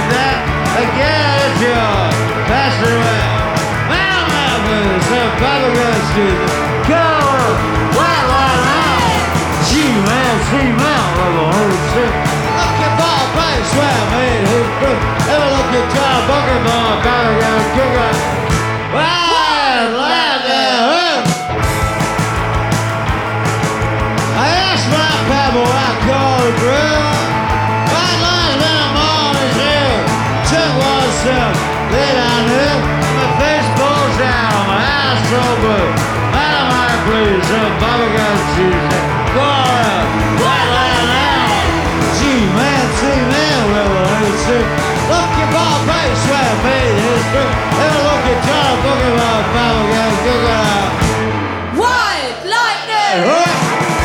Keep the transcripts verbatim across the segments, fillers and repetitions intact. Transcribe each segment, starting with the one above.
with that. Again, it's your Pastor Well. Well, well, well, some bubblegum street. Go! Well, well, well. G-Man, T-Man, well, the whole shit. Look at ball place, well, man, who's good. Ever look at John Booker, ball, bubblegum, sugar. Well, well, well. I asked my pebble, I called it real. White lines when I'm on his ear. Took one step, lay down here. My face bulged out, my eyes so blue. Madam, I please, some bubblegum cheese. Gloria, white line out. G-Man, T-Man, revolution. Look your ball face, sweat made history. Ever look at John Booker, ball, bubblegum, sugar. White lightning! Hey,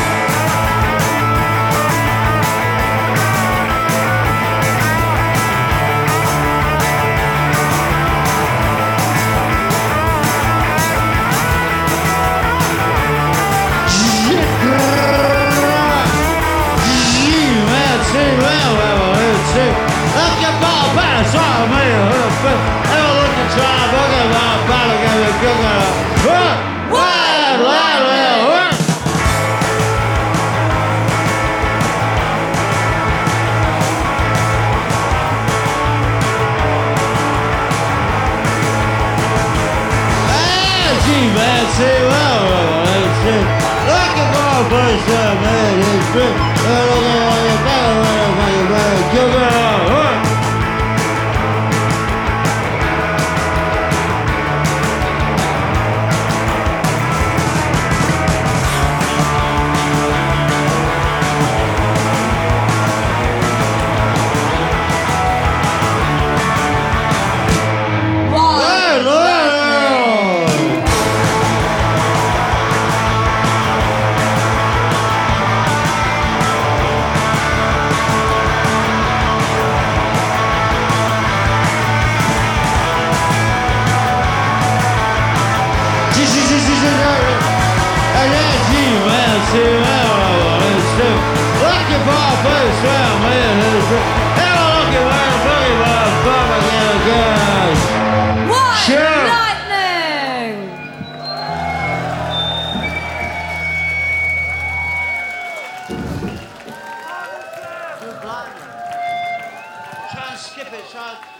look your ball pass, swallow me a hoof. Ever look at John Booker, ball, bubblegum, sugar. Wild, wild, wild, G-Man, say well, revolution. Looking for a place that made history. Looking for your better, better, better, better, sugar. White lightning! Looking for a place where I'm in history. Ever looking where I'm looking for a bubblegum guys. White Sure. lightning! Try and skip it, try and